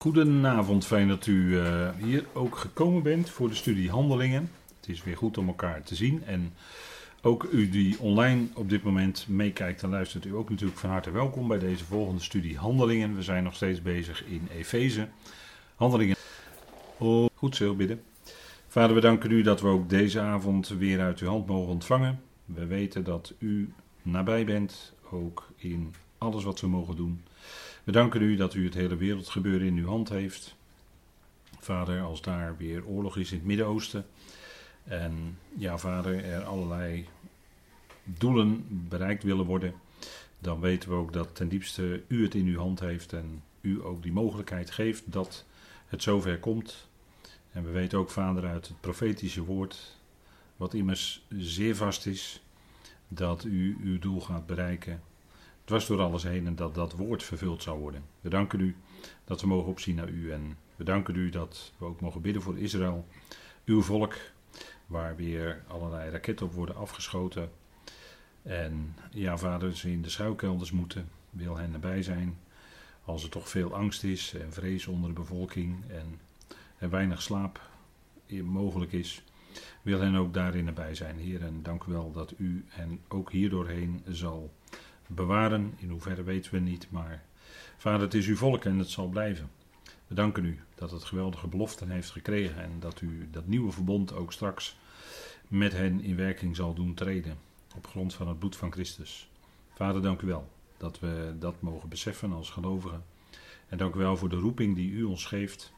Goedenavond, fijn dat u hier ook gekomen bent voor de studie Handelingen. Het is weer goed om elkaar te zien en ook u die online op dit moment meekijkt en luistert, u ook natuurlijk van harte welkom bij deze volgende studie Handelingen. We zijn nog steeds bezig in Efeze. Handelingen. Oh, goed, zo bidden. Vader, we danken u dat we ook deze avond weer uit uw hand mogen ontvangen. We weten dat u nabij bent, ook in alles wat we mogen doen. We danken u dat u het hele wereldgebeuren in uw hand heeft. Vader, als daar weer oorlog is in het Midden-Oosten. En ja, vader, er allerlei doelen bereikt willen worden. Dan weten we ook dat ten diepste u het in uw hand heeft. En u ook die mogelijkheid geeft dat het zover komt. En we weten ook, vader, uit het profetische woord, wat immers zeer vast is, dat u uw doel gaat bereiken. Dwars door alles heen en dat dat woord vervuld zou worden. We danken u dat we mogen opzien naar u en we danken u dat we ook mogen bidden voor Israël, uw volk, waar weer allerlei raketten op worden afgeschoten. En ja, vader, ze in de schuilkelders moeten, wil hen erbij zijn. Als er toch veel angst is en vrees onder de bevolking en er weinig slaap mogelijk is, wil hen ook daarin erbij zijn. Heer, en dank u wel dat u hen ook hierdoorheen zal bewaren. In hoeverre weten we niet, maar vader, het is uw volk en het zal blijven. We danken u dat het geweldige beloften heeft gekregen en dat u dat nieuwe verbond ook straks met hen in werking zal doen treden op grond van het bloed van Christus. Vader, dank u wel dat we dat mogen beseffen als gelovigen en dank u wel voor de roeping die u ons geeft.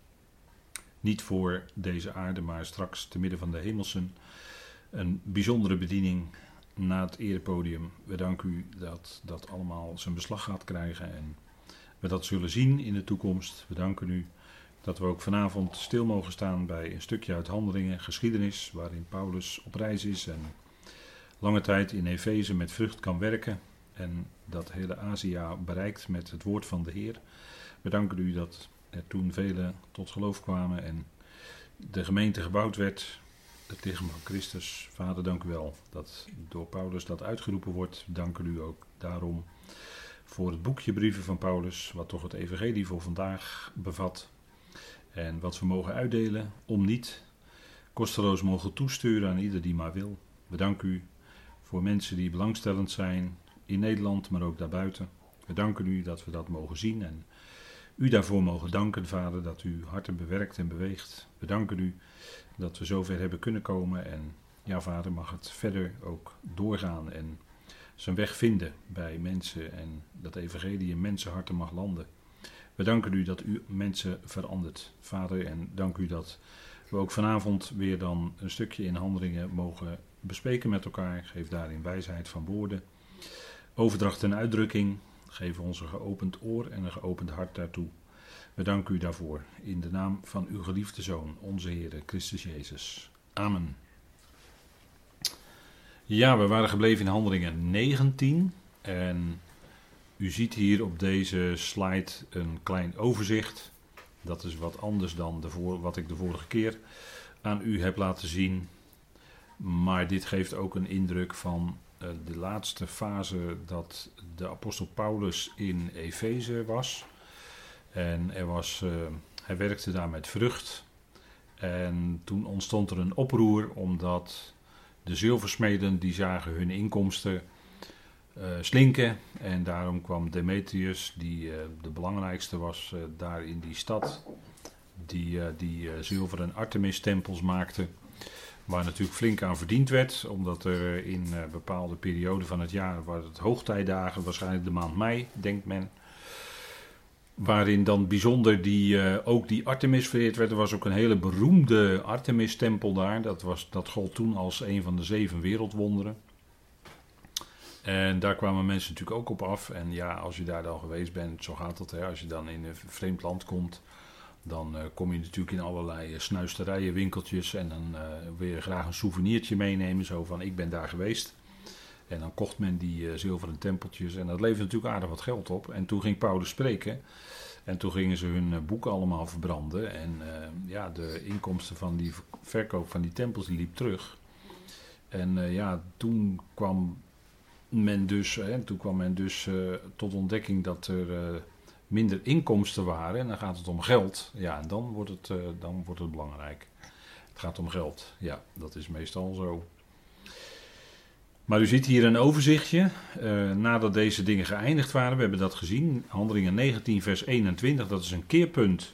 Niet voor deze aarde, maar straks te midden van de hemelsen. Een bijzondere bediening na het erepodium. We danken u dat dat allemaal zijn beslag gaat krijgen en we dat zullen zien in de toekomst. We danken u dat we ook vanavond stil mogen staan bij een stukje uit Handelingen, geschiedenis, waarin Paulus op reis is en lange tijd in Efeze met vrucht kan werken en dat hele Azië bereikt met het woord van de Heer. We danken u dat er toen velen tot geloof kwamen en de gemeente gebouwd werd, het lichaam van Christus. Vader, dank u wel dat door Paulus dat uitgeroepen wordt. Dank u ook daarom voor het boekje brieven van Paulus, wat toch het evangelie voor vandaag bevat. En wat we mogen uitdelen, om niet kosteloos mogen toesturen aan ieder die maar wil. We danken u voor mensen die belangstellend zijn in Nederland, maar ook daarbuiten. We danken u dat we dat mogen zien en u daarvoor mogen danken, vader, dat u harten bewerkt en beweegt. We danken u dat we zover hebben kunnen komen en ja, vader, mag het verder ook doorgaan en zijn weg vinden bij mensen en dat evangelie in mensenharten mag landen. We danken u dat u mensen verandert, vader, en dank u dat we ook vanavond weer dan een stukje in Handelingen mogen bespreken met elkaar. Geef daarin wijsheid van woorden, overdracht en uitdrukking. Geef ons een geopend oor en een geopend hart daartoe. We danken u daarvoor in de naam van uw geliefde Zoon, onze Heer Christus Jezus. Amen. Ja, we waren gebleven in Handelingen 19 en u ziet hier op deze slide een klein overzicht. Dat is wat anders dan wat ik de vorige keer aan u heb laten zien. Maar dit geeft ook een indruk van de laatste fase dat de apostel Paulus in Efeze was. En hij werkte daar met vrucht. En toen ontstond er een oproer omdat de zilversmeden die zagen hun inkomsten slinken. En daarom kwam Demetrius, die de belangrijkste was daar in die stad, die zilveren Artemis-tempels maakte. Waar natuurlijk flink aan verdiend werd, omdat er in bepaalde perioden van het jaar, waar het hoogtijdagen, waarschijnlijk de maand mei, denkt men, waarin dan bijzonder ook die Artemis vereerd werd. Er was ook een hele beroemde Artemis-tempel daar, dat gold toen als een van de 7 wereldwonderen. En daar kwamen mensen natuurlijk ook op af. En ja, als je daar dan geweest bent, zo gaat dat, hè, als je dan in een vreemd land komt, dan kom je natuurlijk in allerlei snuisterijen, winkeltjes en dan wil je graag een souvenirtje meenemen, zo van ik ben daar geweest. En dan kocht men die zilveren tempeltjes en dat leverde natuurlijk aardig wat geld op. En toen ging Paulus spreken en toen gingen ze hun boeken allemaal verbranden. En ja, de inkomsten van die verkoop van die tempels die liep terug. En ja, toen kwam men dus tot ontdekking dat er minder inkomsten waren en dan gaat het om geld. Ja, en dan wordt het belangrijk. Het gaat om geld. Ja, dat is meestal zo. Maar u ziet hier een overzichtje. Nadat deze dingen geëindigd waren, we hebben dat gezien. Handelingen 19 vers 21, dat is een keerpunt.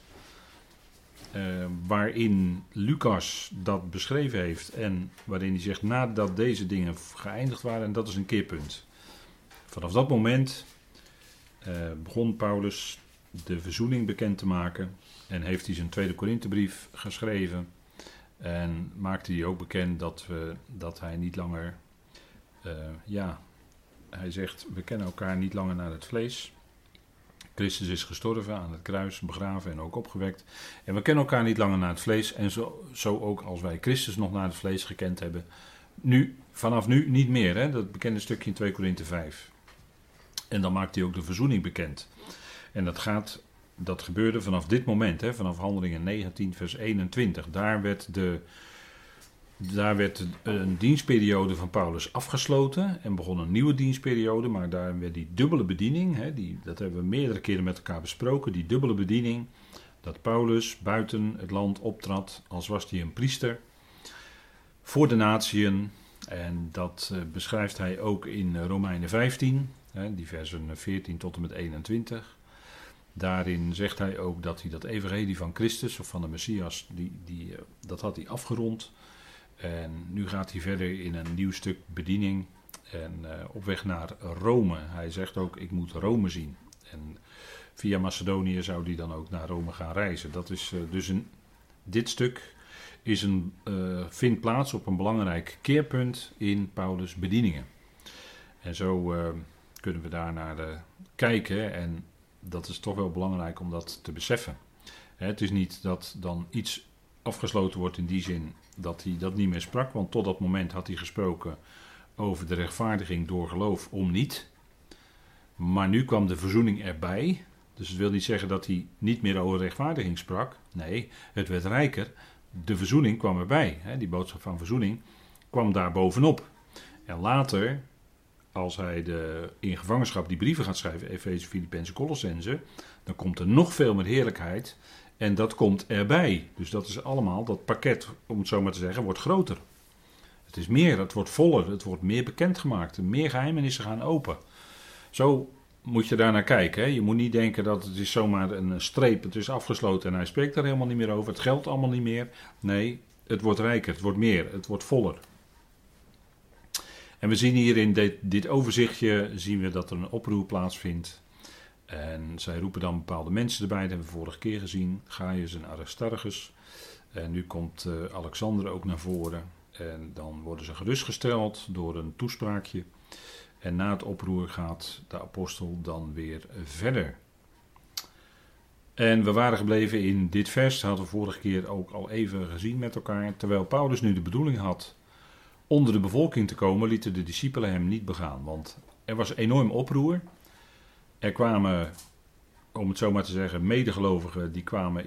Waarin Lucas dat beschreven heeft. En waarin hij zegt nadat deze dingen geëindigd waren. En dat is een keerpunt. Vanaf dat moment begon Paulus de verzoening bekend te maken. En heeft hij zijn tweede Korinthebrief geschreven. En maakte hij ook bekend dat hij niet langer... hij zegt, we kennen elkaar niet langer naar het vlees. Christus is gestorven aan het kruis, begraven en ook opgewekt. En we kennen elkaar niet langer naar het vlees. En zo ook als wij Christus nog naar het vlees gekend hebben. Vanaf nu niet meer. Hè? Dat bekende stukje in 2 Korinthe 5. En dan maakt hij ook de verzoening bekend. En dat gebeurde vanaf dit moment. Hè? Vanaf Handelingen 19 vers 21. Daar werd een dienstperiode van Paulus afgesloten en begon een nieuwe dienstperiode, maar daar werd die dubbele bediening, dat hebben we meerdere keren met elkaar besproken, die dubbele bediening, dat Paulus buiten het land optrad als was hij een priester voor de natieën. En dat beschrijft hij ook in Romeinen 15, die versen 14 tot en met 21. Daarin zegt hij ook dat hij dat evangelie van Christus of van de Messias, dat had hij afgerond. En nu gaat hij verder in een nieuw stuk bediening en op weg naar Rome. Hij zegt ook, ik moet Rome zien. En via Macedonië zou hij dan ook naar Rome gaan reizen. Dat is dit stuk vindt plaats op een belangrijk keerpunt in Paulus' bedieningen. En zo kunnen we daar naar kijken en dat is toch wel belangrijk om dat te beseffen. Het is niet dat dan iets afgesloten wordt in die zin dat hij dat niet meer sprak, want tot dat moment had hij gesproken over de rechtvaardiging door geloof om niet. Maar nu kwam de verzoening erbij, dus het wil niet zeggen dat hij niet meer over rechtvaardiging sprak. Nee, het werd rijker, de verzoening kwam erbij, die boodschap van verzoening kwam daar bovenop. En later, als hij in gevangenschap die brieven gaat schrijven, Efeze, Filippenzen, Colossenzen, dan komt er nog veel meer heerlijkheid. En dat komt erbij. Dus dat is allemaal, dat pakket, om het zo maar te zeggen, wordt groter. Het is meer, het wordt voller, het wordt meer bekendgemaakt. Meer geheimenissen gaan open. Zo moet je daar naar kijken. Hè. Je moet niet denken dat het is zomaar een streep, het is afgesloten en hij spreekt daar helemaal niet meer over. Het geldt allemaal niet meer. Nee, het wordt rijker, het wordt meer, het wordt voller. En we zien hier in dit overzichtje zien we dat er een oproer plaatsvindt. En zij roepen dan bepaalde mensen erbij, dat hebben we vorige keer gezien, Gaius en Aristarchus. En nu komt Alexander ook naar voren. En dan worden ze gerustgesteld door een toespraakje. En na het oproer gaat de apostel dan weer verder. En we waren gebleven in dit vers, dat hadden we vorige keer ook al even gezien met elkaar. Terwijl Paulus nu de bedoeling had onder de bevolking te komen, lieten de discipelen hem niet begaan. Want er was enorm oproer. Er kwamen, om het zo maar te zeggen, medegelovigen die kwamen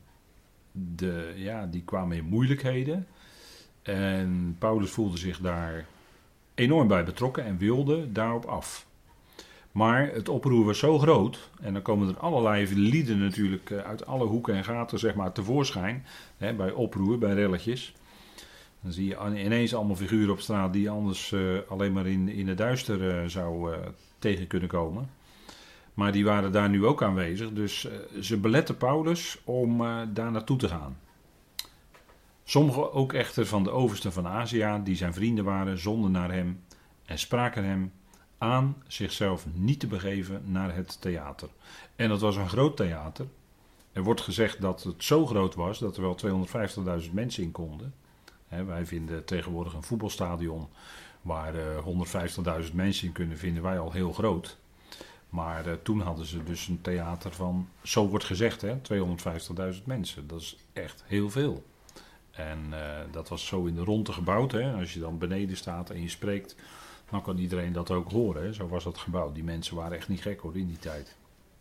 in moeilijkheden. En Paulus voelde zich daar enorm bij betrokken en wilde daarop af. Maar het oproer was zo groot, en dan komen er allerlei lieden natuurlijk uit alle hoeken en gaten zeg maar tevoorschijn, bij oproer, bij relletjes. Dan zie je ineens allemaal figuren op straat die anders alleen maar in het duister zou tegen kunnen komen. Maar die waren daar nu ook aanwezig, dus ze beletten Paulus om daar naartoe te gaan. Sommigen ook echter van de oversten van Azië, die zijn vrienden waren, zonden naar hem en spraken hem aan zichzelf niet te begeven naar het theater. En dat was een groot theater. Er wordt gezegd dat het zo groot was dat er wel 250.000 mensen in konden. Wij vinden tegenwoordig een voetbalstadion waar 150.000 mensen in kunnen, vinden wij al heel groot. Maar toen hadden ze dus een theater van, zo wordt gezegd, 250.000 mensen. Dat is echt heel veel. En dat was zo in de rondte gebouwd. Als je dan beneden staat en je spreekt, dan kan iedereen dat ook horen. Zo was dat gebouwd. Die mensen waren echt niet gek hoor in die tijd.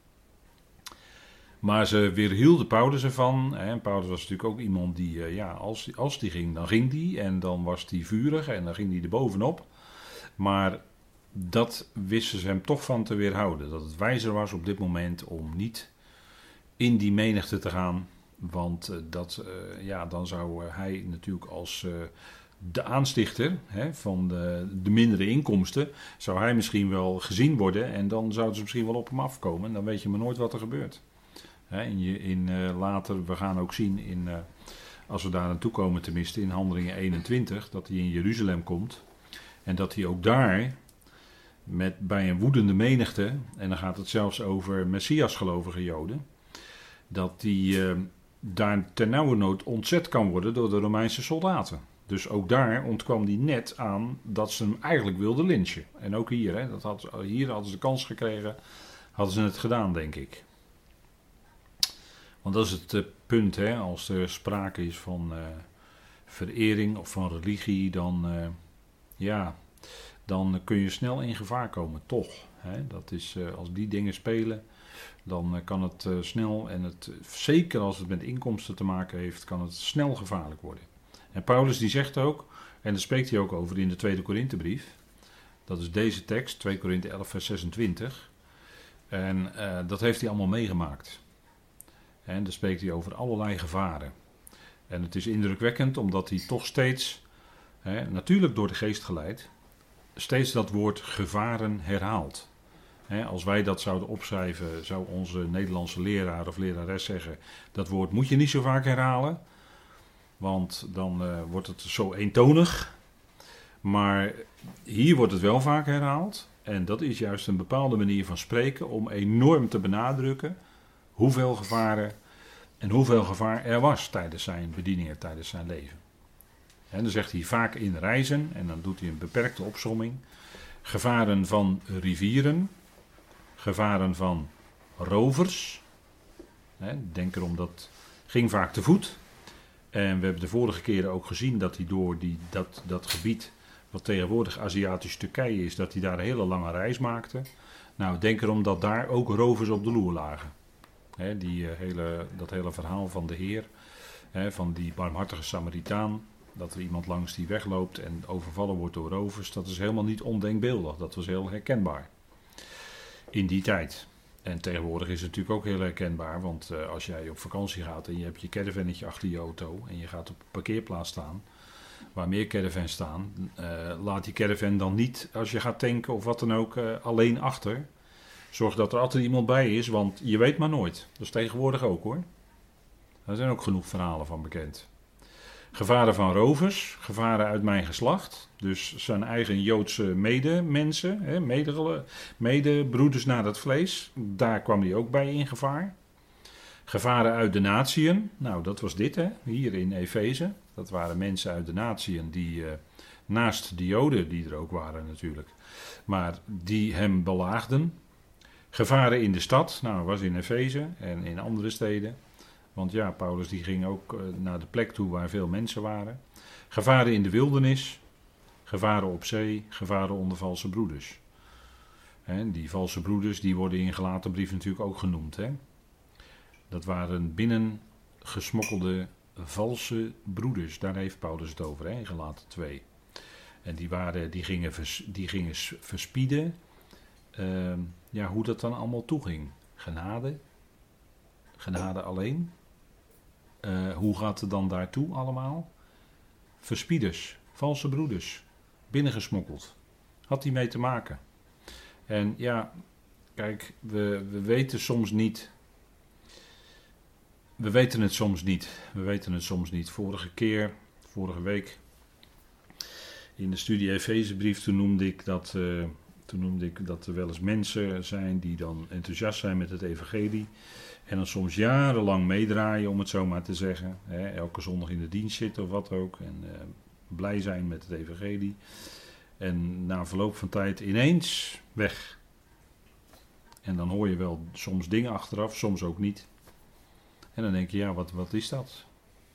Maar ze weerhielden Paulus ervan. En Paulus was natuurlijk ook iemand die, als die ging, dan ging die. En dan was die vurig en dan ging die er bovenop. Maar dat wisten ze hem toch van te weerhouden. Dat het wijzer was op dit moment om niet in die menigte te gaan. Want dan zou hij natuurlijk als de aanstichter van de mindere inkomsten, zou hij misschien wel gezien worden. En dan zouden ze misschien wel op hem afkomen. En dan weet je maar nooit wat er gebeurt. Later, we gaan ook zien, als we daar naartoe komen tenminste, in Handelingen 21, dat hij in Jeruzalem komt. En dat hij ook daar, bij een woedende menigte, en dan gaat het zelfs over Messias-gelovige Joden, dat hij daar ternauwernood ontzet kan worden door de Romeinse soldaten. Dus ook daar ontkwam hij net aan dat ze hem eigenlijk wilden lynchen. En ook hier, hier hadden ze de kans gekregen, hadden ze het gedaan, denk ik. Want dat is het punt, als er sprake is van verering of van religie, dan kun je snel in gevaar komen, toch. Dat is, als die dingen spelen, dan kan het snel, en zeker als het met inkomsten te maken heeft, kan het snel gevaarlijk worden. En Paulus die zegt ook, en daar spreekt hij ook over in de tweede Korinthebrief, dat is deze tekst, 2 Korinthe 11 vers 26, en dat heeft hij allemaal meegemaakt. En daar spreekt hij over allerlei gevaren. En het is indrukwekkend omdat hij toch steeds, natuurlijk door de geest geleid, steeds dat woord gevaren herhaalt. Als wij dat zouden opschrijven, zou onze Nederlandse leraar of lerares zeggen, dat woord moet je niet zo vaak herhalen, want dan wordt het zo eentonig. Maar hier wordt het wel vaak herhaald. En dat is juist een bepaalde manier van spreken om enorm te benadrukken hoeveel gevaren en hoeveel gevaar er was tijdens zijn bedieningen, tijdens zijn leven. En dan zegt hij vaak in reizen, en dan doet hij een beperkte opsomming, gevaren van rivieren, gevaren van rovers. Denk erom, dat ging vaak te voet. En we hebben de vorige keren ook gezien dat hij door dat gebied, wat tegenwoordig Aziatisch Turkije is, dat hij daar een hele lange reis maakte. Nou, denk erom dat daar ook rovers op de loer lagen. Dat hele verhaal van de Heer, van die barmhartige Samaritaan, dat er iemand langs die wegloopt en overvallen wordt door rovers, dat is helemaal niet ondenkbeeldig. Dat was heel herkenbaar in die tijd. En tegenwoordig is het natuurlijk ook heel herkenbaar, want als jij op vakantie gaat en je hebt je caravannetje achter je auto en je gaat op een parkeerplaats staan, waar meer caravans staan, laat die caravan dan niet, als je gaat tanken of wat dan ook, alleen achter. Zorg dat er altijd iemand bij is, want je weet maar nooit. Dat is tegenwoordig ook, hoor. Daar zijn ook genoeg verhalen van bekend. Gevaren van rovers, gevaren uit mijn geslacht. Dus zijn eigen Joodse medemensen, medebroeders naar het vlees. Daar kwam hij ook bij in gevaar. Gevaren uit de natieën. Nou, dat was dit, hier in Efeze. Dat waren mensen uit de natieën die, naast de Joden, die er ook waren natuurlijk, maar die hem belaagden. Gevaren in de stad, nou, was in Efeze en in andere steden. Want ja, Paulus die ging ook naar de plek toe waar veel mensen waren. Gevaren in de wildernis, gevaren op zee, gevaren onder valse broeders. Die valse broeders die worden in Galatenbrief natuurlijk ook genoemd. Dat waren binnengesmokkelde valse broeders. Daar heeft Paulus het over, in Galaten 2. En die gingen verspieden. Hoe dat dan allemaal toeging. Genade alleen. Hoe gaat het dan daartoe allemaal? Verspieders, valse broeders, binnengesmokkeld. Had die mee te maken. En ja, kijk, we weten soms niet. We weten het soms niet. Vorige week, in de studie Efezebrief, toen noemde ik dat er wel eens mensen zijn die dan enthousiast zijn met het evangelie. En dan soms jarenlang meedraaien, om het zo maar te zeggen. Elke zondag in de dienst zitten of wat ook. En blij zijn met het evangelie. En na verloop van tijd ineens weg. En dan hoor je wel soms dingen achteraf, soms ook niet. En dan denk je, ja, wat is dat?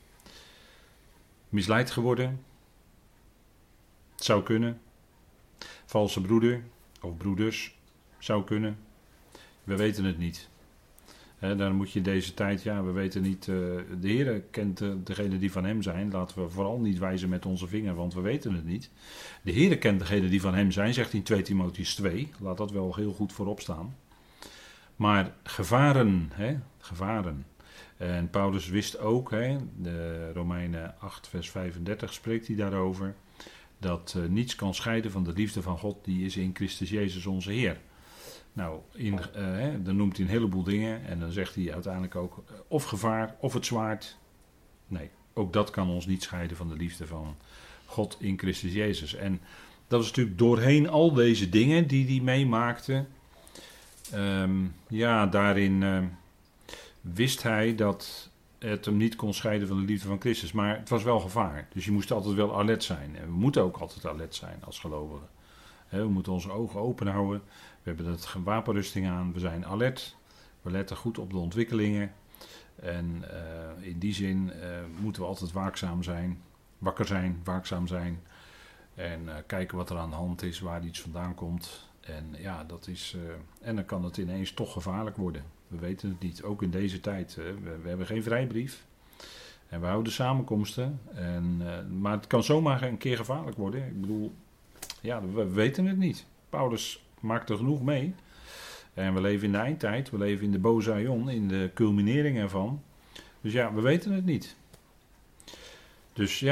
Misleid geworden? Het zou kunnen. Valse broeder of broeders, zou kunnen. We weten het niet. Dan moet je deze tijd, we weten niet, de Heer kent degene die van hem zijn. Laten we vooral niet wijzen met onze vinger, want we weten het niet. De Heer kent degene die van hem zijn, zegt in 2 Timotheüs 2. Laat dat wel heel goed voorop staan. Maar gevaren, gevaren. En Paulus wist ook, de Romeinen 8 vers 35 spreekt hij daarover, dat niets kan scheiden van de liefde van God, die is in Christus Jezus onze Heer. Nou, dan noemt hij een heleboel dingen en dan zegt hij uiteindelijk ook of gevaar of het zwaard. Nee, ook dat kan ons niet scheiden van de liefde van God in Christus Jezus. En dat is natuurlijk doorheen al deze dingen die hij meemaakte. Daarin wist hij dat het hem niet kon scheiden van de liefde van Christus. Maar het was wel gevaar. Dus je moest altijd wel alert zijn. En we moeten ook altijd alert zijn als gelovigen. We moeten onze ogen open houden. We hebben de wapenrusting aan. We zijn alert. We letten goed op de ontwikkelingen. En in die zin moeten we altijd waakzaam zijn. Wakker zijn, waakzaam zijn. En kijken wat er aan de hand is, waar iets vandaan komt. En dat is. En dan kan het ineens toch gevaarlijk worden. We weten het niet. Ook in deze tijd. We hebben geen vrijbrief. En we houden samenkomsten. Maar het kan zomaar een keer gevaarlijk worden. Ik bedoel, we weten het niet. Paulus maakt er genoeg mee. En we leven in de eindtijd. We leven in de boze aion, in de culminering ervan. Dus we weten het niet. Dus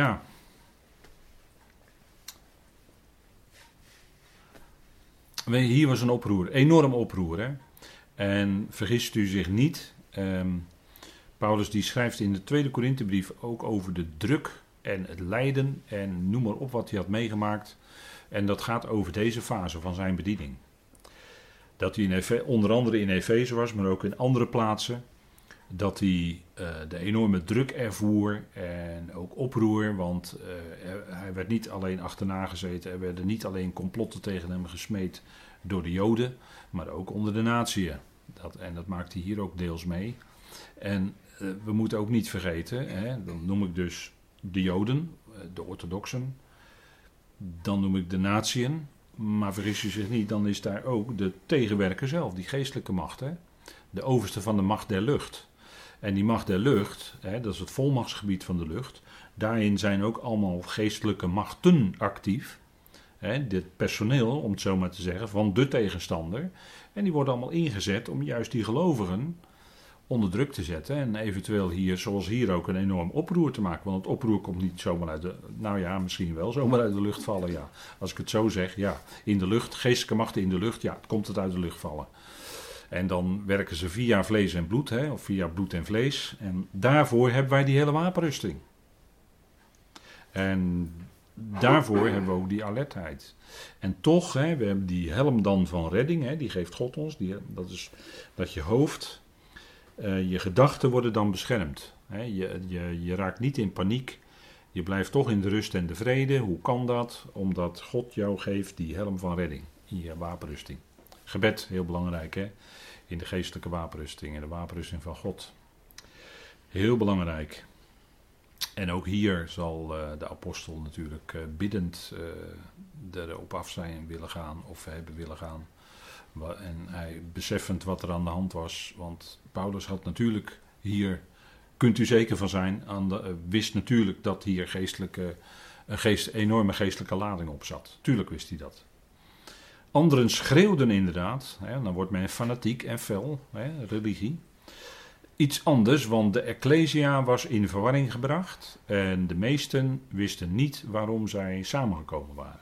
hier was een oproer, enorm oproer. Hè? En vergist u zich niet. Paulus die schrijft in de tweede Korinthebrief ook over de druk en het lijden. En noem maar op wat hij had meegemaakt. En dat gaat over deze fase van zijn bediening. Dat hij onder andere in Efeze was, maar ook in andere plaatsen. Dat hij de enorme druk ervoer en ook oproer. Want hij werd niet alleen achterna gezeten. Er werden niet alleen complotten tegen hem gesmeed door de Joden. Maar ook onder de natieën. Dat maakt hij hier ook deels mee. En we moeten ook niet vergeten. Dan noem ik dus de Joden, de orthodoxen. Dan noem ik de natieën. Maar vergis u zich niet, dan is daar ook de tegenwerker zelf, die geestelijke macht. De overste van de macht der lucht. En die macht der lucht, dat is het volmachtsgebied van de lucht. Daarin zijn ook allemaal geestelijke machten actief. Dit personeel, om het zo maar te zeggen, van de tegenstander. En die worden allemaal ingezet om juist die gelovigen onder druk te zetten. En eventueel hier, zoals hier ook, een enorm oproer te maken. Want het oproer komt niet zomaar uit de... misschien wel zomaar uit de lucht vallen, ja. Als ik het zo zeg, in de lucht, geestelijke machten in de lucht, het komt het uit de lucht vallen. En dan werken ze via vlees en bloed, of via bloed en vlees. En daarvoor hebben wij die hele wapenrusting. En daarvoor hebben we ook die alertheid. En toch, we hebben die helm dan van redding, die geeft God ons. Dat is dat je hoofd, je gedachten worden dan beschermd. Je raakt niet in paniek. Je blijft toch in de rust en de vrede. Hoe kan dat? Omdat God jou geeft die helm van redding in je wapenrusting. Gebed, heel belangrijk, in de geestelijke wapenrusting en de wapenrusting van God. Heel belangrijk. En ook hier zal de apostel natuurlijk biddend erop af zijn willen gaan of hebben willen gaan. En hij beseffend wat er aan de hand was. Want Paulus had natuurlijk hier, kunt u zeker van zijn, wist natuurlijk dat hier enorme geestelijke lading op zat. Tuurlijk wist hij dat. Anderen schreeuwden inderdaad, dan wordt men fanatiek en fel, religie. Iets anders, want de Ecclesia was in verwarring gebracht en de meesten wisten niet waarom zij samengekomen waren.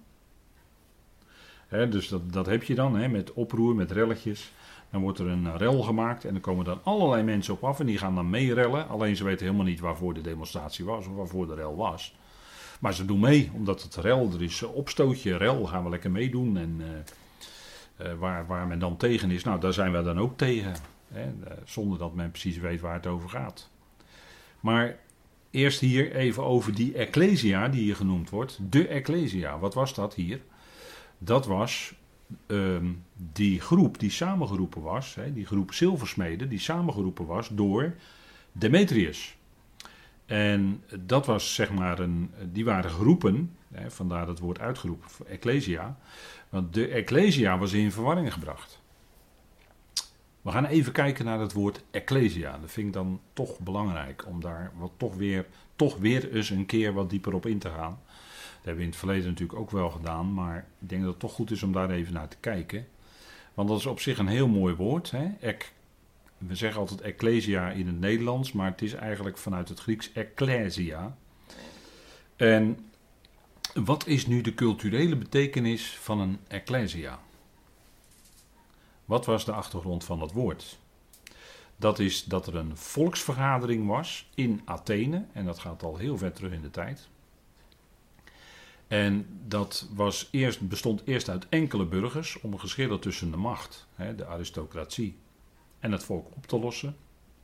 Dus dat heb je dan, met oproer, met relletjes. Dan wordt er een rel gemaakt en er komen dan allerlei mensen op af en die gaan dan meerellen. Alleen ze weten helemaal niet waarvoor de demonstratie was of waarvoor de rel was. Maar ze doen mee, omdat het rel, er is opstootje, rel, gaan we lekker meedoen. En waar men dan tegen is, daar zijn wij dan ook tegen. Zonder dat men precies weet waar het over gaat. Maar eerst hier even over die Ecclesia die hier genoemd wordt. De Ecclesia, wat was dat hier? Dat was die groep die samengeroepen was, die groep zilversmeden die samengeroepen was door Demetrius. En dat was die waren geroepen, vandaar het woord uitgeroepen, Ecclesia. Want de Ecclesia was in verwarring gebracht. We gaan even kijken naar het woord ecclesia. Dat vind ik dan toch belangrijk om daar toch weer eens een keer wat dieper op in te gaan. Dat hebben we in het verleden natuurlijk ook wel gedaan, maar ik denk dat het toch goed is om daar even naar te kijken. Want dat is op zich een heel mooi woord. Hè? We zeggen altijd ecclesia in het Nederlands, maar het is eigenlijk vanuit het Grieks ecclesia. En wat is nu de culturele betekenis van een ecclesia? Wat was de achtergrond van dat woord? Dat is dat er een volksvergadering was in Athene, en dat gaat al heel ver terug in de tijd. En dat bestond eerst uit enkele burgers om geschillen tussen de macht, de aristocratie, en het volk op te lossen.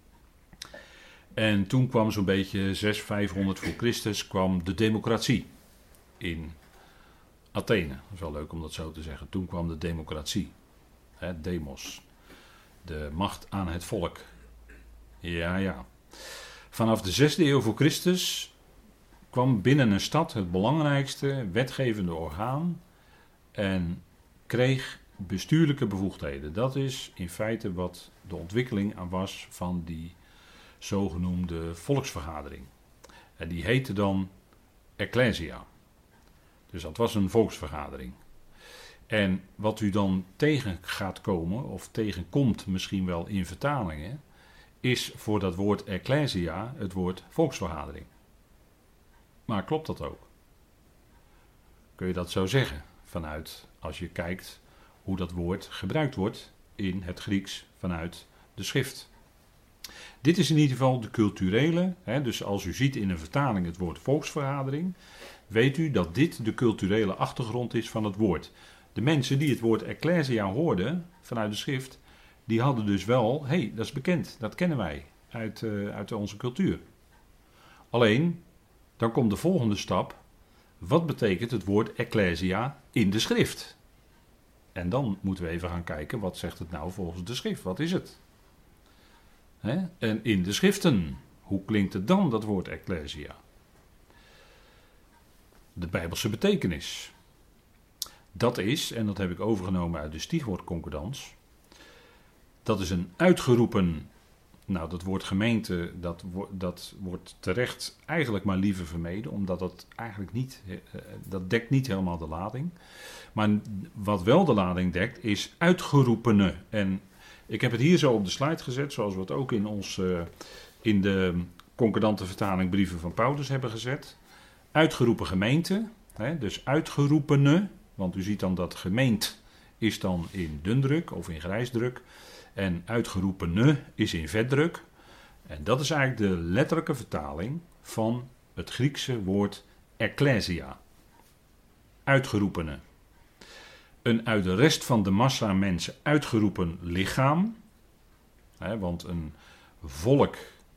En toen kwam zo'n beetje 500 voor Christus kwam de democratie in Athene. Dat is wel leuk om dat zo te zeggen. Toen kwam de democratie, demos, de macht aan het volk. Ja. Vanaf de 6e eeuw voor Christus kwam binnen een stad het belangrijkste wetgevende orgaan en kreeg bestuurlijke bevoegdheden. Dat is in feite wat de ontwikkeling aan was van die zogenoemde volksvergadering. En die heette dan ecclesia. Dus dat was een volksvergadering. En wat u dan tegen gaat komen, of tegenkomt misschien wel in vertalingen, is voor dat woord ecclesia het woord volksvergadering. Maar klopt dat ook? Kun je dat zo zeggen? Vanuit, als je kijkt hoe dat woord gebruikt wordt in het Grieks vanuit de schrift. Dit is in ieder geval de culturele, dus als u ziet in een vertaling het woord volksvergadering, weet u dat dit de culturele achtergrond is van het woord. De mensen die het woord ecclesia hoorden vanuit de schrift, die hadden dus wel, dat is bekend, dat kennen wij uit onze cultuur. Alleen, dan komt de volgende stap, wat betekent het woord ecclesia in de schrift? En dan moeten we even gaan kijken, wat zegt het nou volgens de schrift, wat is het? En in de schriften, hoe klinkt het dan, dat woord ecclesia? De Bijbelse betekenis. Dat is, en dat heb ik overgenomen uit de Stichwoordconcordans, dat is een uitgeroepen, nou dat woord gemeente, dat wordt terecht eigenlijk maar liever vermeden, omdat dat eigenlijk niet, dat dekt niet helemaal de lading. Maar wat wel de lading dekt, is uitgeroepene. En ik heb het hier zo op de slide gezet, zoals we het ook in de concordante vertaling brieven van Paulus hebben gezet. Uitgeroepen gemeente, dus uitgeroepene, want u ziet dan dat gemeend is dan in dundruk of in grijsdruk. En uitgeroepene is in vetdruk. En dat is eigenlijk de letterlijke vertaling van het Griekse woord ecclesia. Uitgeroepene. Een uit de rest van de massa mensen uitgeroepen lichaam. Want een volk,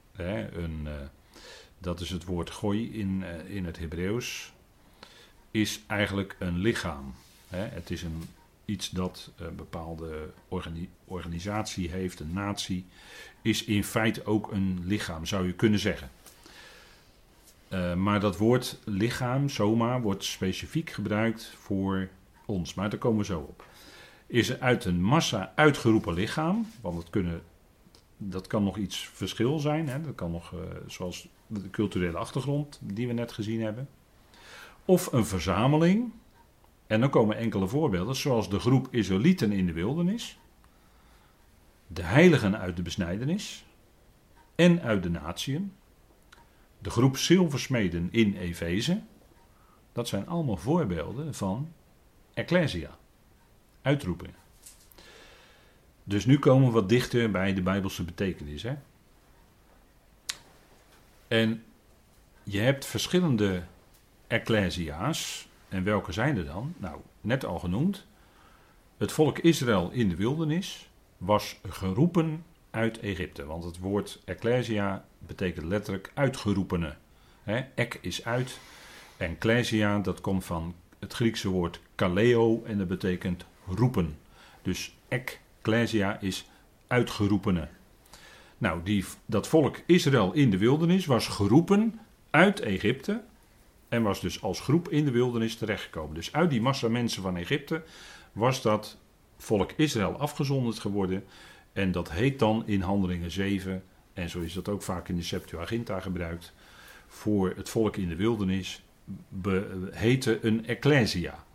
dat is het woord gooi in het Hebreeuws, is eigenlijk een lichaam. Het is iets dat een bepaalde organisatie heeft, een natie, is in feite ook een lichaam, zou je kunnen zeggen. Maar dat woord lichaam, soma, wordt specifiek gebruikt voor ons, maar daar komen we zo op. Is er uit een massa uitgeroepen lichaam, want dat kan nog iets verschil zijn, dat kan nog, zoals de culturele achtergrond die we net gezien hebben. Of een verzameling. En dan komen enkele voorbeelden, zoals de groep Israëlieten in de wildernis, de heiligen uit de besnijdenis en uit de natieën, de groep zilversmeden in Efeze. Dat zijn allemaal voorbeelden van ecclesia, uitroepingen. Dus nu komen we wat dichter bij de Bijbelse betekenis. En je hebt verschillende ecclesia's. En welke zijn er dan? Nou, net al genoemd. Het volk Israël in de wildernis was geroepen uit Egypte. Want het woord ecclesia betekent letterlijk uitgeroepene. Ek is uit. En ecclesia, dat komt van het Griekse woord kaleo en dat betekent roepen. Dus ecclesia is uitgeroepene. Nou, dat volk Israël in de wildernis was geroepen uit Egypte. En was dus als groep in de wildernis terechtgekomen. Dus uit die massa mensen van Egypte was dat volk Israël afgezonderd geworden. En dat heet dan in Handelingen 7, en zo is dat ook vaak in de Septuaginta gebruikt, voor het volk in de wildernis, heette een ecclesia.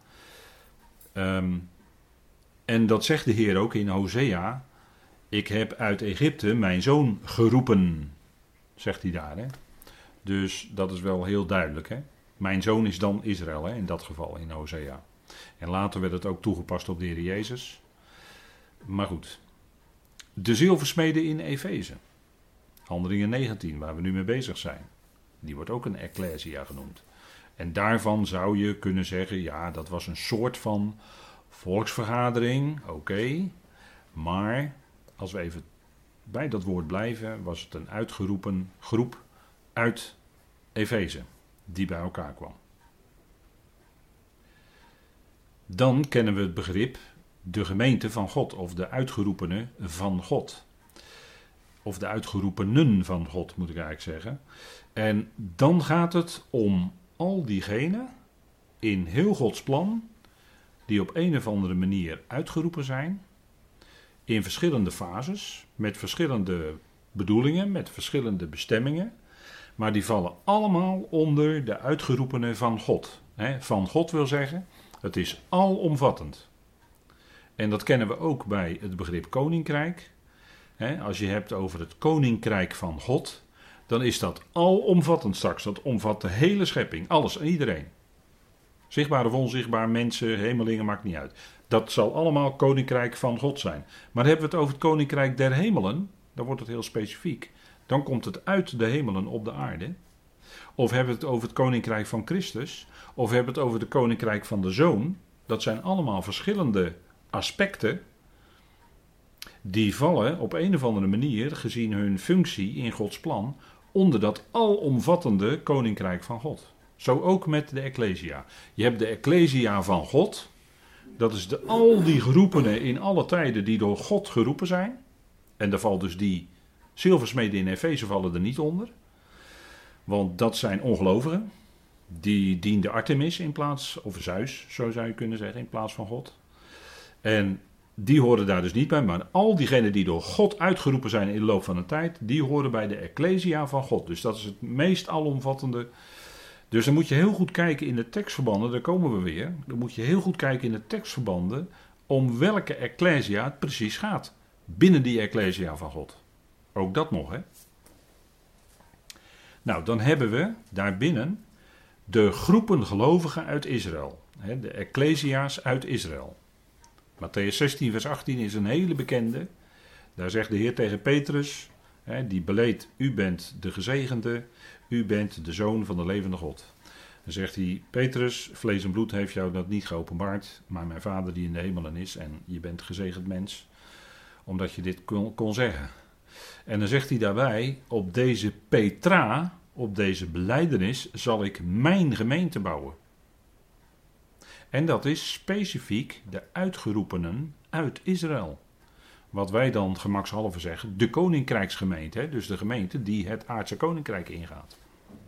En dat zegt de Heer ook in Hosea: ik heb uit Egypte mijn zoon geroepen, zegt hij daar. Hè? Dus dat is wel heel duidelijk. Hè? Mijn zoon is dan Israël, hè? In dat geval in Hosea. En later werd het ook toegepast op de Heer Jezus. Maar goed. De zilversmede in Efeze. Handelingen 19, waar we nu mee bezig zijn. Die wordt ook een ecclesia genoemd. En daarvan zou je kunnen zeggen, ja, dat was een soort van volksvergadering, oké. Maar als we even bij dat woord blijven, was het een uitgeroepen groep uit Efeze die bij elkaar kwam. Dan kennen we het begrip de gemeente van God, of de uitgeroepenen van God. Of de uitgeroepenen van God, moet ik eigenlijk zeggen. En dan gaat het om al diegenen in heel Gods plan, die op een of andere manier uitgeroepen zijn, in verschillende fases, met verschillende bedoelingen, met verschillende bestemmingen, maar die vallen allemaal onder de uitgeroepenen van God. Van God wil zeggen, het is alomvattend. En dat kennen we ook bij het begrip koninkrijk. Als je hebt over het koninkrijk van God, dan is dat alomvattend straks. Dat omvat de hele schepping, alles en iedereen. Zichtbaar of onzichtbaar, mensen, hemelingen, maakt niet uit. Dat zal allemaal koninkrijk van God zijn. Maar hebben we het over het koninkrijk der hemelen, dan wordt het heel specifiek. Dan komt het uit de hemelen op de aarde. Of hebben we het over het koninkrijk van Christus, of hebben we het over het koninkrijk van de Zoon. Dat zijn allemaal verschillende aspecten die vallen op een of andere manier, gezien hun functie in Gods plan, onder dat alomvattende koninkrijk van God. Zo ook met de Ecclesia. Je hebt de Ecclesia van God. Dat is al die geroepenen in alle tijden die door God geroepen zijn. En daar valt dus die zilversmeden in Efeze vallen er niet onder. Want dat zijn ongelovigen. Die dienden Artemis in plaats, of Zeus, zo zou je kunnen zeggen, in plaats van God. En die horen daar dus niet bij. Maar al diegenen die door God uitgeroepen zijn in de loop van de tijd, die horen bij de Ecclesia van God. Dus dat is het meest alomvattende. Dus dan moet je heel goed kijken in de tekstverbanden, daar komen we weer. Dan moet je heel goed kijken in de tekstverbanden om welke Ecclesia het precies gaat. Binnen die Ecclesia van God. Ook dat nog, hè. Nou, dan hebben we daarbinnen de groepen gelovigen uit Israël. De Ecclesia's uit Israël. Mattheüs 16 vers 18 is een hele bekende. Daar zegt de Heer tegen Petrus, die beleed, u bent de gezegende, u bent de zoon van de levende God. Dan zegt hij, Petrus, vlees en bloed heeft jou dat niet geopenbaard, maar mijn Vader die in de hemelen is, en je bent gezegend mens, omdat je dit kon zeggen. En dan zegt hij daarbij, op deze Petra, op deze belijdenis, zal ik mijn gemeente bouwen. En dat is specifiek de uitgeroepenen uit Israël. Wat wij dan gemakshalve zeggen, de koninkrijksgemeente. Hè? Dus de gemeente die het aardse koninkrijk ingaat.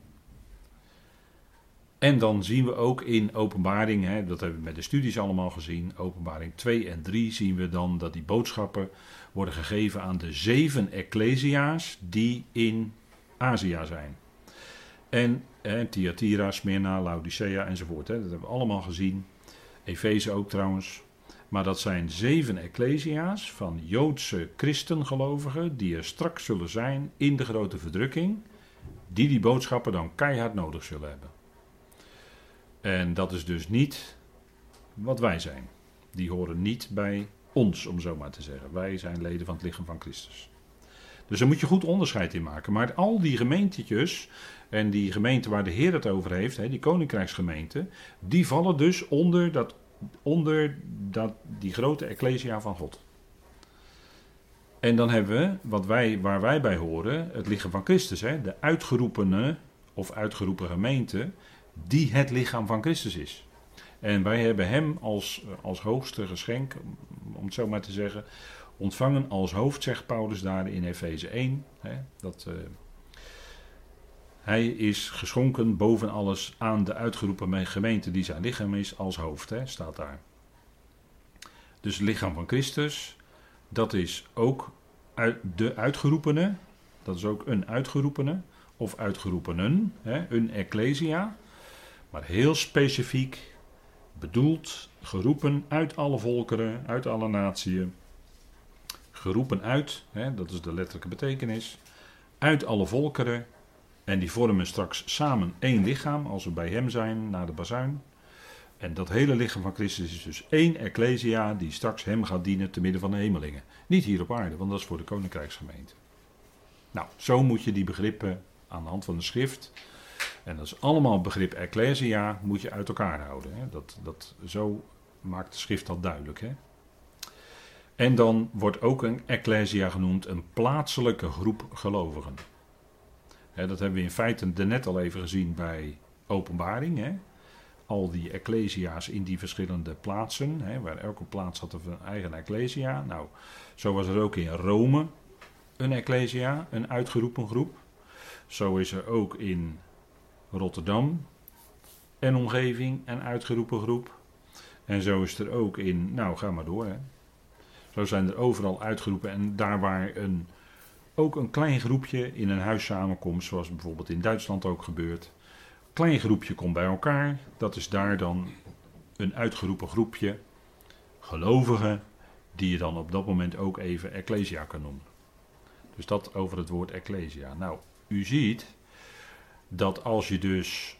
En dan zien we ook in Openbaring, hè, dat hebben we met de studies allemaal gezien, Openbaring 2 en 3 zien we dan dat die boodschappen worden gegeven aan de 7 Ecclesia's die in Azië zijn. En Thyatira, Smyrna, Laodicea enzovoort. Hè, dat hebben we allemaal gezien. Efeze ook trouwens. Maar dat zijn 7 Ecclesia's van Joodse christengelovigen die er straks zullen zijn in de grote verdrukking. Die boodschappen dan keihard nodig zullen hebben. En dat is dus niet wat wij zijn. Die horen niet bij ons, om zo maar te zeggen. Wij zijn leden van het lichaam van Christus. Dus daar moet je goed onderscheid in maken. Maar al die gemeentetjes en die gemeenten waar de Heer het over heeft, die koninkrijksgemeenten, die vallen dus onder die grote Ecclesia van God. En dan hebben we, waar wij bij horen, het lichaam van Christus. De uitgeroepene of uitgeroepen gemeente, die het lichaam van Christus is. En wij hebben hem als hoogste geschenk, om het zo maar te zeggen, ontvangen als hoofd, zegt Paulus daar in Efeze 1. Hij is geschonken boven alles aan de uitgeroepen gemeente die zijn lichaam is als hoofd, staat daar. Dus het lichaam van Christus, dat is ook de uitgeroepene, dat is ook een uitgeroepene, of uitgeroepenen, een ecclesia, maar heel specifiek bedoeld, geroepen uit alle volkeren, uit alle natieën, geroepen uit, dat is de letterlijke betekenis, uit alle volkeren, en die vormen straks samen één lichaam, als we bij hem zijn, na de bazuin. En dat hele lichaam van Christus is dus één ecclesia die straks hem gaat dienen te midden van de hemelingen. Niet hier op aarde, want dat is voor de koninkrijksgemeente. Nou, zo moet je die begrippen aan de hand van de schrift, en dat is allemaal begrip ecclesia, moet je uit elkaar houden. Zo maakt de schrift dat duidelijk. En dan wordt ook een ecclesia genoemd een plaatselijke groep gelovigen. Dat hebben we in feite daarnet al even gezien bij Openbaring. Al die ecclesia's in die verschillende plaatsen, waar elke plaats had een eigen ecclesia. Nou, zo was er ook in Rome een ecclesia, een uitgeroepen groep. Zo is er ook in Rotterdam en omgeving een uitgeroepen groep. En zo is er ook in, nou ga maar door. Zo zijn er overal uitgeroepen en daar waar ook een klein groepje in een huis samenkomt, zoals bijvoorbeeld in Duitsland ook gebeurt. Klein groepje komt bij elkaar, dat is daar dan een uitgeroepen groepje gelovigen, die je dan op dat moment ook even ecclesia kan noemen. Dus dat over het woord ecclesia. Nou, u ziet dat als je dus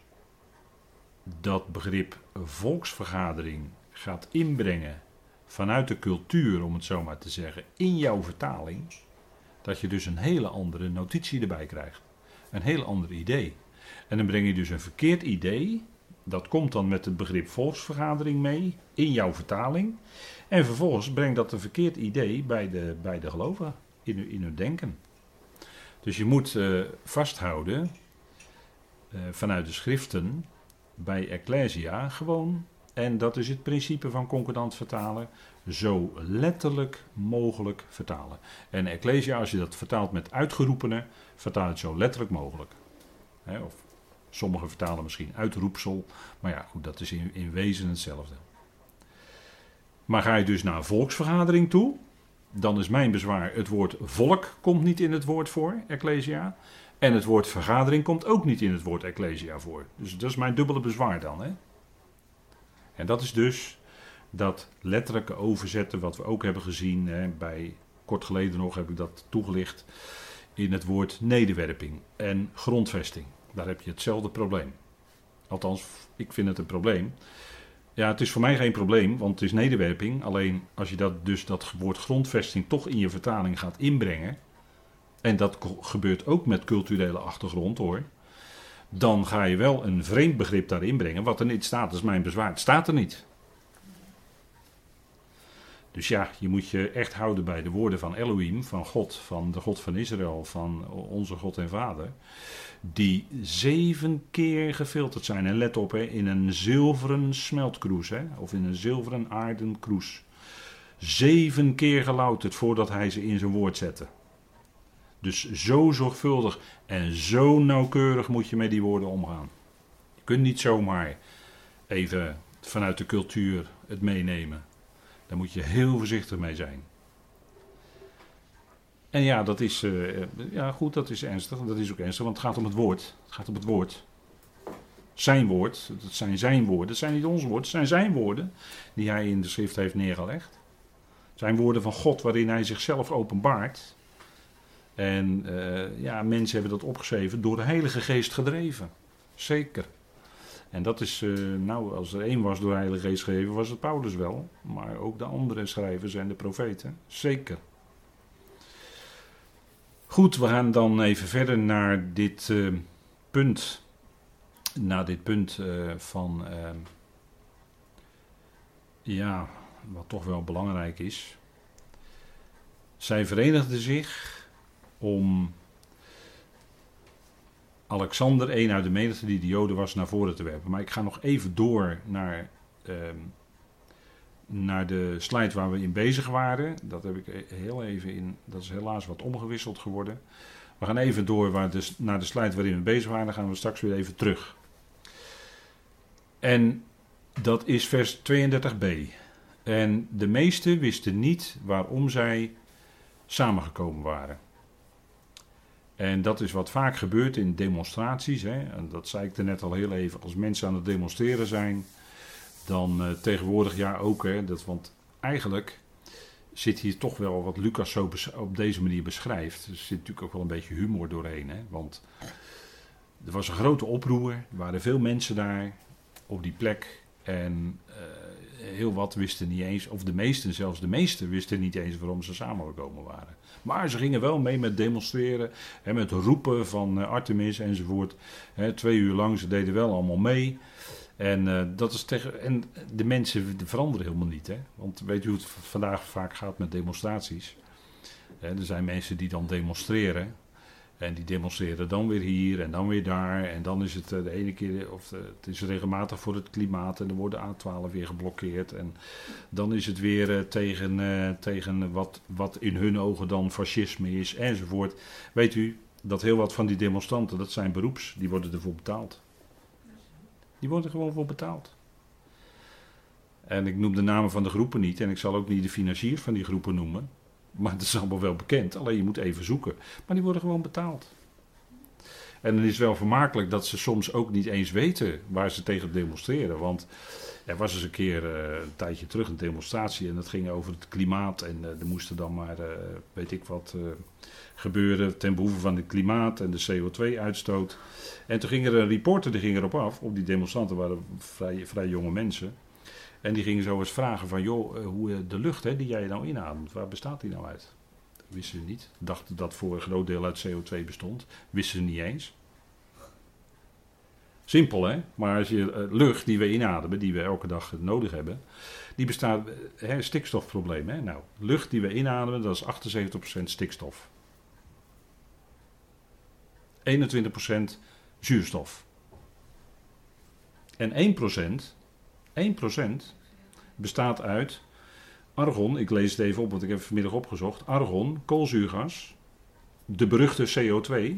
dat begrip volksvergadering gaat inbrengen vanuit de cultuur, om het zo maar te zeggen, in jouw vertaling, dat je dus een hele andere notitie erbij krijgt. Een heel ander idee. En dan breng je dus een verkeerd idee, dat komt dan met het begrip volksvergadering mee, in jouw vertaling. En vervolgens brengt dat een verkeerd idee bij de gelovigen, in hun denken. Dus je moet vasthouden, vanuit de schriften, bij ecclesia gewoon, en dat is het principe van concordant vertalen, zo letterlijk mogelijk vertalen. En ecclesia, als je dat vertaalt met uitgeroepenen, vertaal het zo letterlijk mogelijk. Of sommigen vertalen misschien uitroepsel, maar ja, goed, dat is in wezen hetzelfde. Maar ga je dus naar een volksvergadering toe, dan is mijn bezwaar, het woord volk komt niet in het woord voor, ecclesia. En het woord vergadering komt ook niet in het woord ecclesia voor. Dus dat is mijn dubbele bezwaar dan. En dat is dus dat letterlijke overzetten wat we ook hebben gezien. Kort geleden nog heb ik dat toegelicht in het woord nederwerping en grondvesting. Daar heb je hetzelfde probleem. Althans, ik vind het een probleem. Ja, het is voor mij geen probleem, want het is nederwerping. Alleen als je dat woord grondvesting toch in je vertaling gaat inbrengen, en dat gebeurt ook met culturele achtergrond hoor, dan ga je wel een vreemd begrip daarin brengen. Wat er niet staat, dat is mijn bezwaar. Het staat er niet. Dus ja, je moet je echt houden bij de woorden van Elohim, van God, van de God van Israël, van onze God en Vader. Die 7 keer gefilterd zijn. En let op, in een zilveren smeltkroes, of in een zilveren aarden kroes. 7 keer gelouterd voordat hij ze in zijn woord zette. Dus zo zorgvuldig en zo nauwkeurig moet je met die woorden omgaan. Je kunt niet zomaar even vanuit de cultuur het meenemen. Daar moet je heel voorzichtig mee zijn. En ja, dat is, dat is ernstig. Dat is ook ernstig, want het gaat om het woord. Het gaat om het woord. Zijn woord, dat zijn zijn woorden. Dat zijn niet onze woorden, het zijn zijn woorden die hij in de schrift heeft neergelegd. Het zijn woorden van God waarin hij zichzelf openbaart. En mensen hebben dat opgeschreven door de Heilige Geest gedreven. Zeker. En dat is, als er één was door de Heilige Geest gegeven, was het Paulus wel. Maar ook de andere schrijvers en de profeten. Zeker. Goed, we gaan dan even verder naar dit punt. Naar dit punt van, wat toch wel belangrijk is. Zij verenigden zich om Alexander, een uit de menigte die de Joden was, naar voren te werpen. Maar ik ga nog even door naar de slide waar we in bezig waren. Dat heb ik heel even in. Dat is helaas wat omgewisseld geworden. We gaan even door naar de slide waarin we bezig waren. Dan gaan we straks weer even terug. En dat is vers 32b. En de meesten wisten niet waarom zij samengekomen waren. En dat is wat vaak gebeurt in demonstraties. Hè. En dat zei ik er net al heel even. Als mensen aan het demonstreren zijn, dan tegenwoordig ja ook. Hè, want eigenlijk zit hier toch wel wat Lucas zo op deze manier beschrijft. Er zit natuurlijk ook wel een beetje humor doorheen. Hè, want er was een grote oproer. Er waren veel mensen daar op die plek. En heel wat wisten niet eens, of zelfs de meesten wisten niet eens waarom ze samengekomen waren. Maar ze gingen wel mee met demonstreren en met roepen van Artemis enzovoort. 2 uur lang, ze deden wel allemaal mee. En, en de mensen veranderen helemaal niet. Hè? Want weet u hoe het vandaag vaak gaat met demonstraties? Er zijn mensen die dan demonstreren. En die demonstreren dan weer hier en dan weer daar. En dan is het de ene keer, het is regelmatig voor het klimaat. En dan worden A12 weer geblokkeerd. En dan is het weer tegen wat in hun ogen dan fascisme is enzovoort. Weet u dat heel wat van die demonstranten, dat zijn beroeps, die worden ervoor betaald. Die worden gewoon voor betaald. En ik noem de namen van de groepen niet. En ik zal ook niet de financiers van die groepen noemen. Maar het is allemaal wel bekend, alleen je moet even zoeken. Maar die worden gewoon betaald. En het is wel vermakelijk dat ze soms ook niet eens weten waar ze tegen demonstreren. Want er was eens een keer een tijdje terug een demonstratie en dat ging over het klimaat. En er moesten dan maar, weet ik wat, gebeuren ten behoeve van het klimaat en de CO2-uitstoot. En toen ging er een reporter die ging erop af, op die demonstranten waren vrij jonge mensen. En die gingen zo eens vragen van, joh, hoe de lucht die jij nou inademt, waar bestaat die nou uit? Dat wisten ze niet. Dachten dat voor een groot deel uit CO2 bestond. Wisten ze niet eens. Simpel hè, maar als je lucht die we inademen, die we elke dag nodig hebben, die bestaat, stikstofprobleem hè. Nou, lucht die we inademen, dat is 78% stikstof. 21% zuurstof. En 1% bestaat uit argon, ik lees het even op, want ik heb het vanmiddag opgezocht. Argon, koolzuurgas, de beruchte CO2,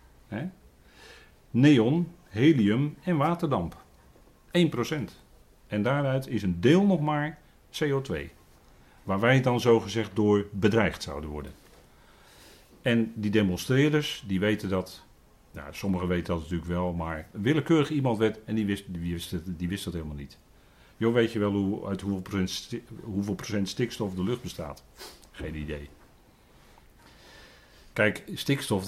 neon, helium en waterdamp. 1%. En daaruit is een deel nog maar CO2. Waar wij dan zogezegd door bedreigd zouden worden. En die demonstreerders, die weten dat. Nou, sommigen weten dat natuurlijk wel, maar willekeurig iemand werd en die wist dat helemaal niet. Joh, weet je wel uit hoeveel procent stikstof de lucht bestaat? Geen idee. Kijk, stikstof,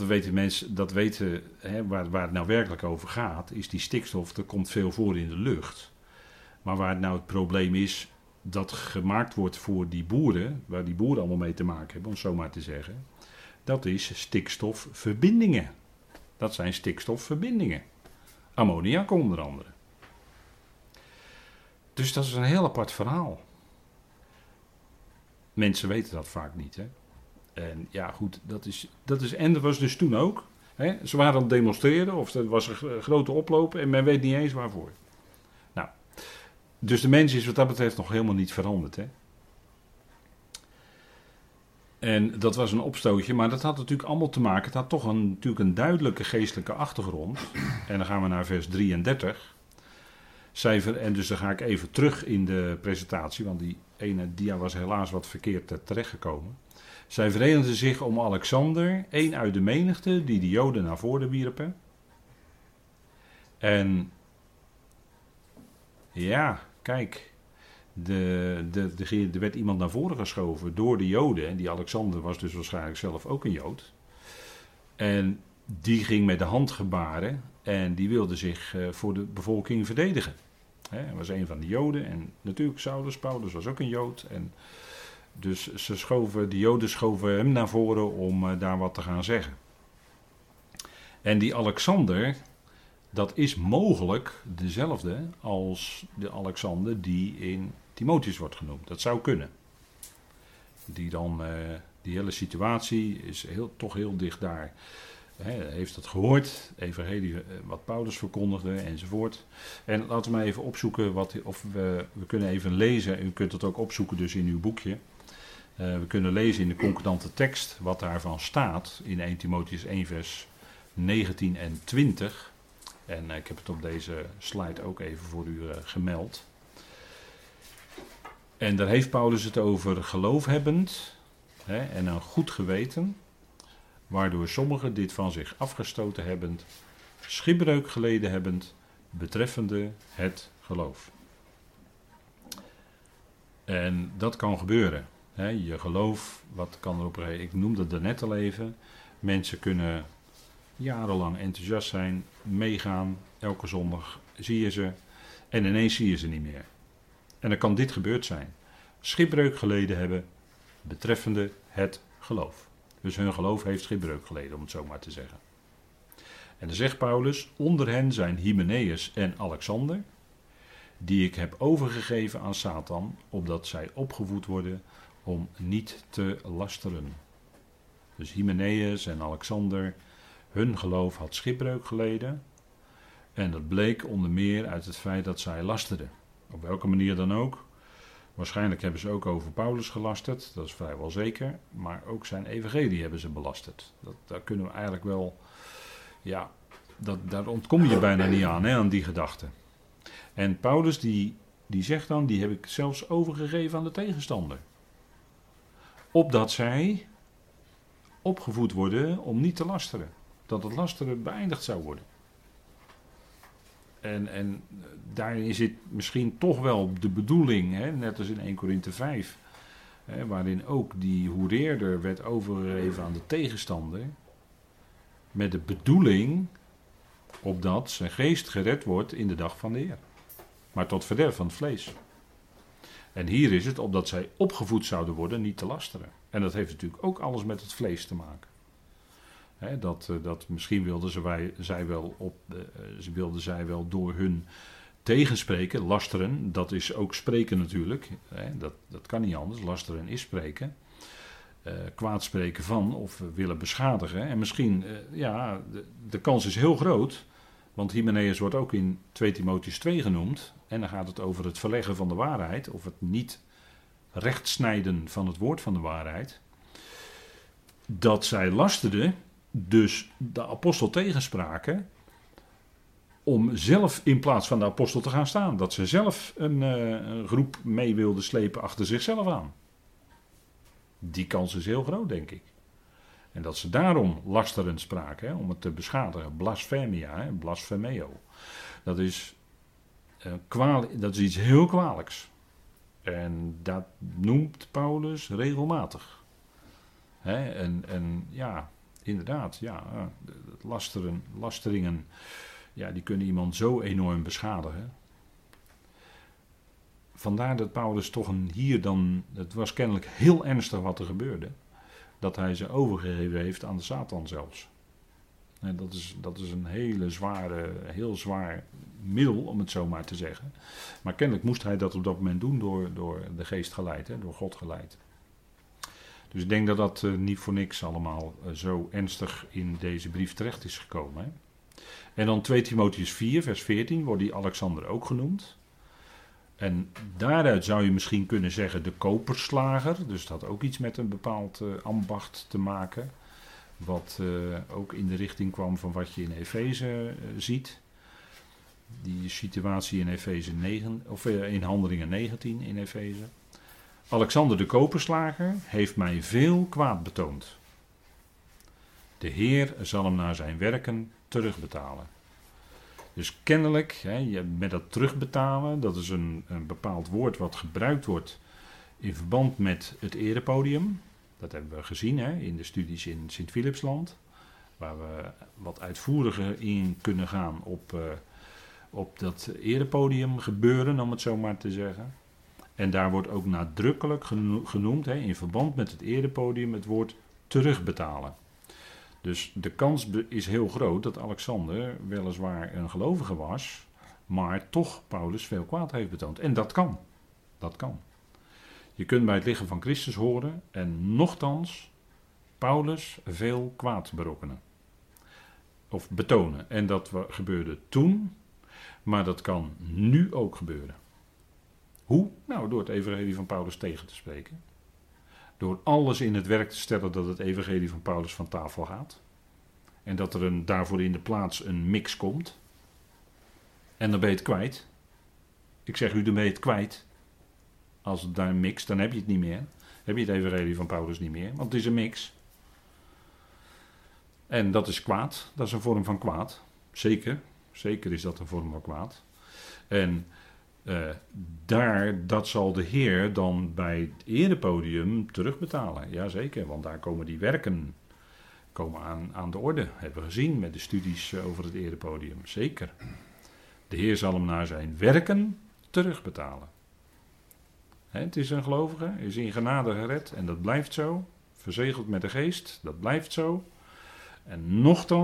waar het nou werkelijk over gaat, is die stikstof, er komt veel voor in de lucht. Maar waar het nou het probleem is, dat gemaakt wordt voor die boeren, waar die boeren allemaal mee te maken hebben, om het zo maar te zeggen, dat is stikstofverbindingen. Dat zijn stikstofverbindingen. Ammoniak onder andere. Dus dat is een heel apart verhaal. Mensen weten dat vaak niet. Hè? En ja, goed, en dat was dus toen ook. Hè? Ze waren aan het demonstreren, of er was een grote oploop en men weet niet eens waarvoor. Nou, dus de mens is wat dat betreft nog helemaal niet veranderd. Hè? En dat was een opstootje, maar dat had natuurlijk allemaal te maken. Het had toch natuurlijk een duidelijke geestelijke achtergrond. En dan gaan we naar vers 33. En dus dan ga ik even terug in de presentatie, want die ene dia was helaas wat verkeerd terechtgekomen. Zij verenigden zich om Alexander, één uit de menigte, die de Joden naar voren wierpen. En ja, kijk, er werd iemand naar voren geschoven door de Joden. En die Alexander was dus waarschijnlijk zelf ook een Jood. En die ging met de handgebaren en die wilde zich voor de bevolking verdedigen. Hij was een van de Joden en natuurlijk Paulus was ook een Jood. En dus de Joden schoven hem naar voren om daar wat te gaan zeggen. En die Alexander, dat is mogelijk dezelfde als de Alexander die in Timotheus wordt genoemd. Dat zou kunnen. Die hele situatie is toch heel dicht daar. Hij heeft het gehoord, evangelie wat Paulus verkondigde enzovoort. En laten we maar even opzoeken, we kunnen even lezen, u kunt het ook opzoeken dus in uw boekje. We kunnen lezen in de concordante tekst wat daarvan staat in 1 Timotheus 1 vers 19 en 20. En ik heb het op deze slide ook even voor u gemeld. En daar heeft Paulus het over geloofhebbend, en een goed geweten, waardoor sommigen dit van zich afgestoten hebbend, schipbreuk geleden hebbend, betreffende het geloof. En dat kan gebeuren. Je geloof, wat kan erop rijden? Ik noemde het daarnet al even. Mensen kunnen jarenlang enthousiast zijn, meegaan, elke zondag zie je ze en ineens zie je ze niet meer. En dan kan dit gebeurd zijn. Schipbreuk geleden hebben betreffende het geloof. Dus hun geloof heeft schipbreuk geleden, om het zo maar te zeggen. En dan zegt Paulus, onder hen zijn Hymenaeus en Alexander, die ik heb overgegeven aan Satan, opdat zij opgevoed worden om niet te lasteren. Dus Hymenaeus en Alexander, hun geloof had schipbreuk geleden. En dat bleek onder meer uit het feit dat zij lasterden. Op welke manier dan ook. Waarschijnlijk hebben ze ook over Paulus gelasterd, dat is vrijwel zeker. Maar ook zijn evangelie hebben ze belasterd. Daar kunnen we eigenlijk wel, daar ontkom je bijna niet aan, aan die gedachte. En Paulus die zegt dan, die heb ik zelfs overgegeven aan de tegenstander. Opdat zij opgevoed worden om niet te lasteren. Dat het lasteren beëindigd zou worden. En daarin zit misschien toch wel de bedoeling, net als in 1 Korinthe 5, waarin ook die hoereerder werd overgegeven aan de tegenstander, met de bedoeling opdat zijn geest gered wordt in de dag van de Heer. Maar tot verderf van het vlees. En hier is het opdat zij opgevoed zouden worden, niet te lasteren. En dat heeft natuurlijk ook alles met het vlees te maken. Dat misschien wilden zij wel door hun tegenspreken, lasteren, dat is ook spreken natuurlijk. Dat kan niet anders, lasteren is spreken. Kwaad spreken van of willen beschadigen. En misschien, de kans is heel groot, want Hymenaeus wordt ook in 2 Timotheüs 2 genoemd. En dan gaat het over het verleggen van de waarheid, of het niet rechtsnijden van het woord van de waarheid. Dat zij lasterden, dus de apostel tegenspraken, om zelf in plaats van de apostel te gaan staan. Dat ze zelf een groep mee wilden slepen achter zichzelf aan. Die kans is heel groot, denk ik. En dat ze daarom lasterend spraken, om het te beschadigen. Blasfemia, blasfemeo. Dat is iets heel kwalijks. En dat noemt Paulus regelmatig. Inderdaad, lasteringen, die kunnen iemand zo enorm beschadigen. Vandaar dat Paulus toch het was kennelijk heel ernstig wat er gebeurde, dat hij ze overgegeven heeft aan de Satan zelfs. En dat is een heel zwaar middel, om het zo maar te zeggen. Maar kennelijk moest hij dat op dat moment doen door de geest geleid, door God geleid. Dus ik denk dat dat niet voor niks allemaal zo ernstig in deze brief terecht is gekomen. Hè. En dan 2 Timotheüs 4, vers 14, wordt die Alexander ook genoemd. En daaruit zou je misschien kunnen zeggen de koperslager. Dus dat had ook iets met een bepaald ambacht te maken. Wat ook in de richting kwam van wat je in Efeze ziet. Die situatie in Efeze 9, of in Handelingen 19 in Efeze. Alexander de koperslager heeft mij veel kwaad betoond. De Heer zal hem naar zijn werken terugbetalen. Dus kennelijk, met dat terugbetalen, dat is een bepaald woord wat gebruikt wordt in verband met het erepodium. Dat hebben we gezien in de studies in Sint-Philipsland, waar we wat uitvoeriger in kunnen gaan op dat erepodium gebeuren, om het zo maar te zeggen. En daar wordt ook nadrukkelijk genoemd, in verband met het erepodium, het woord terugbetalen. Dus de kans is heel groot dat Alexander weliswaar een gelovige was, maar toch Paulus veel kwaad heeft betoond. En dat kan. Dat kan. Je kunt bij het lichaam van Christus horen en nochtans Paulus veel kwaad berokkenen. Of betonen. En dat gebeurde toen, maar dat kan nu ook gebeuren. Hoe? Nou, door het evangelie van Paulus tegen te spreken. Door alles in het werk te stellen dat het evangelie van Paulus van tafel gaat. En dat er daarvoor in de plaats een mix komt. En dan ben je het kwijt. Ik zeg u, dan ben je het kwijt. Als het daar mixt, dan heb je het niet meer. heb je het evangelie van Paulus niet meer, want het is een mix. En dat is kwaad, dat is een vorm van kwaad. Zeker is dat een vorm van kwaad. En dat zal de Heer dan bij het erepodium terugbetalen. Jazeker, want daar komen die werken aan de orde. Hebben we gezien met de studies over het erepodium. Zeker. De Heer zal hem naar zijn werken terugbetalen. Het is een gelovige, is in genade gered en dat blijft zo. Verzegeld met de geest, dat blijft zo. En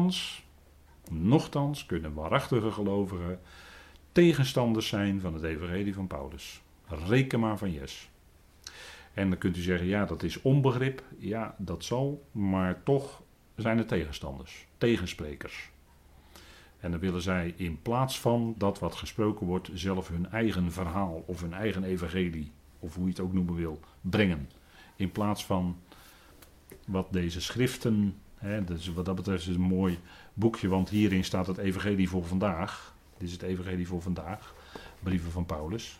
nochtans kunnen waarachtige gelovigen tegenstanders zijn van het evangelie van Paulus. Reken maar van yes. En dan kunt u zeggen, ja, dat is onbegrip. Ja, dat zal, maar toch zijn er tegenstanders, tegensprekers. En dan willen zij in plaats van dat wat gesproken wordt, zelf hun eigen verhaal of hun eigen evangelie, of hoe je het ook noemen wil, brengen. In plaats van wat deze schriften, dus wat dat betreft is het een mooi boekje, want hierin staat het evangelie voor vandaag. Dit is het evangelie voor vandaag, brieven van Paulus.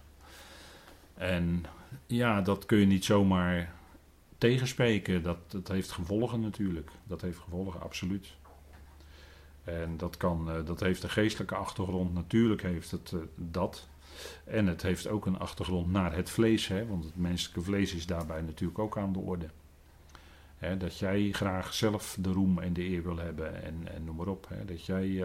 En ja, dat kun je niet zomaar tegenspreken. Dat heeft gevolgen natuurlijk. Dat heeft gevolgen, absoluut. En dat heeft een geestelijke achtergrond. Natuurlijk heeft het dat. En het heeft ook een achtergrond naar het vlees. Want het menselijke vlees is daarbij natuurlijk ook aan de orde. Dat jij graag zelf de roem en de eer wil hebben. En noem maar op. Dat jij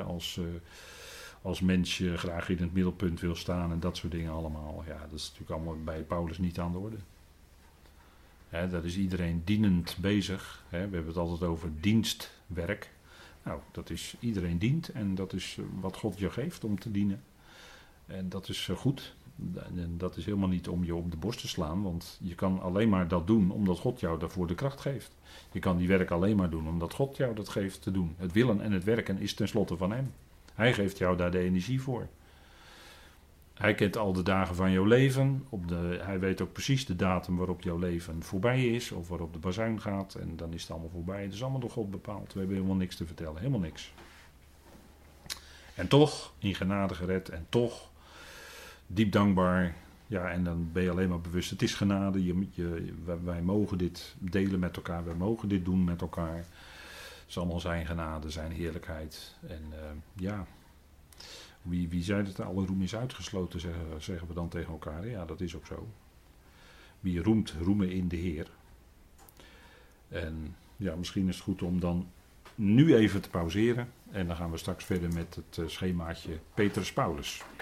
als mens graag in het middelpunt wil staan. En dat soort dingen allemaal. Ja, dat is natuurlijk allemaal bij Paulus niet aan de orde. Daar is iedereen dienend bezig. We hebben het altijd over dienstwerk. Nou, dat is iedereen dient en dat is wat God je geeft om te dienen. En dat is goed. En dat is helemaal niet om je op de borst te slaan, want je kan alleen maar dat doen omdat God jou daarvoor de kracht geeft. Je kan die werk alleen maar doen omdat God jou dat geeft te doen. Het willen en het werken is tenslotte van Hem. Hij geeft jou daar de energie voor. Hij kent al de dagen van jouw leven. Hij weet ook precies de datum waarop jouw leven voorbij is. Of waarop de bazuin gaat. En dan is het allemaal voorbij. Het is allemaal door God bepaald. We hebben helemaal niks te vertellen. Helemaal niks. En toch in genade gered. En toch diep dankbaar. Ja, en dan ben je alleen maar bewust. Het is genade. Wij mogen dit delen met elkaar. Wij mogen dit doen met elkaar. Het is allemaal zijn genade, zijn heerlijkheid. En ja... Wie zei dat alle roem is uitgesloten, zeggen we dan tegen elkaar. Ja, dat is ook zo. Wie roemt, roemen in de Heer. En ja, misschien is het goed om dan nu even te pauzeren. En dan gaan we straks verder met het schemaatje Petrus Paulus.